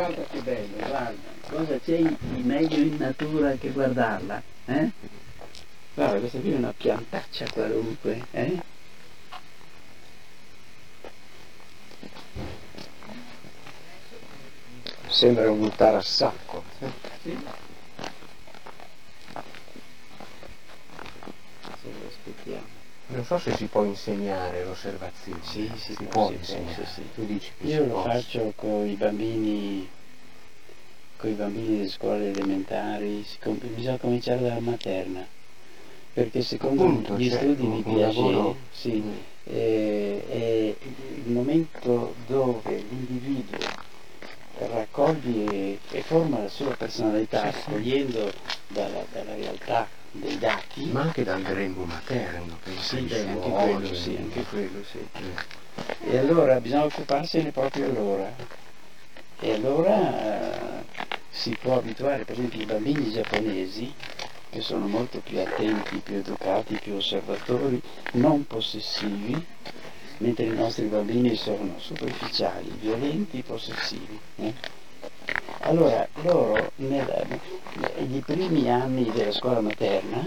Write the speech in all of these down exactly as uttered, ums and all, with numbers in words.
guarda che bello, guarda, cosa c'è di meglio in natura che guardarla, eh? Guarda, questa qui è una piantaccia qualunque, eh? Sembra un tarassacco. Sì. Se lo aspettiamo. Non so se si può insegnare l'osservazione. Sì, si, si può, può si insegnare. può, sì, sì. Tu dici che Io si lo possa. faccio con i bambini, con i bambini delle scuole elementari, si com- bisogna cominciare dalla materna, perché secondo Appunto, gli cioè, studi un- di un Piaget, lavoro- sì, Mm. eh, è il momento dove l'individuo raccoglie e, e forma la sua personalità, raccogliendo dalla, dalla realtà dei dati. Ma anche dal grembo materno, penso. Sì, ai beh, anche suoi, quello, sì, anche quello, sì. eh. E allora bisogna occuparsene proprio allora. E allora eh, si può abituare, per esempio, i bambini giapponesi, che sono molto più attenti, più educati, più osservatori, non possessivi, mentre i nostri bambini sono superficiali, violenti, possessivi. Eh? Allora, loro, nella, negli primi anni della scuola materna,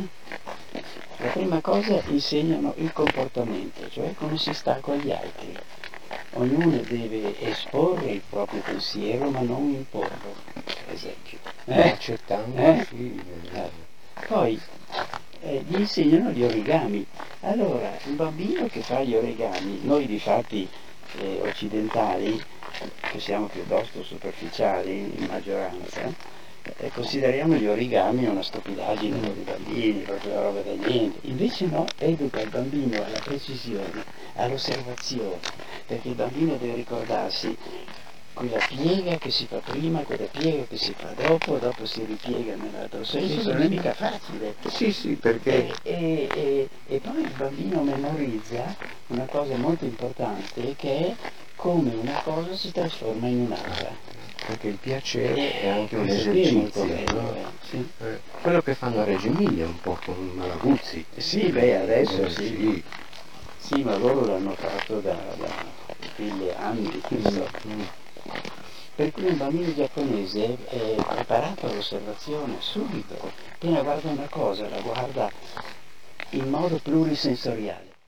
la prima cosa insegnano il comportamento, cioè come si sta con gli altri. Ognuno deve esporre il proprio pensiero, ma non imporlo, per esempio. Eh? Accettando, Eh? sì. Eh. Poi eh, gli insegnano gli origami. Allora, un bambino che fa gli origami, noi difatti eh, occidentali, che siamo piuttosto superficiali in maggioranza, eh, consideriamo gli origami una stupidaggine per i bambini, proprio una roba da niente. Invece no, educa il bambino alla precisione, all'osservazione, perché il bambino deve ricordarsi quella piega che si fa prima, quella piega che si fa dopo, dopo si ripiega nell'altro senso, Sì, non sì. è mica facile. Sì, sì, perché... E, e, e, e poi il bambino memorizza una cosa molto importante, che è come una cosa si trasforma in un'altra. Perché il piacere è anche un Questo qui è molto esercizio, bello, no? eh, sì. Eh, quello che fanno a Reggio Emilia un po' con Malaguzzi. Sì, beh, adesso Eh, sì. sì. Sì, ma loro l'hanno fatto da, da mille anni, questo. Mm. Per cui un bambino giapponese è preparato all'osservazione subito, appena guarda una cosa la guarda in modo plurisensoriale.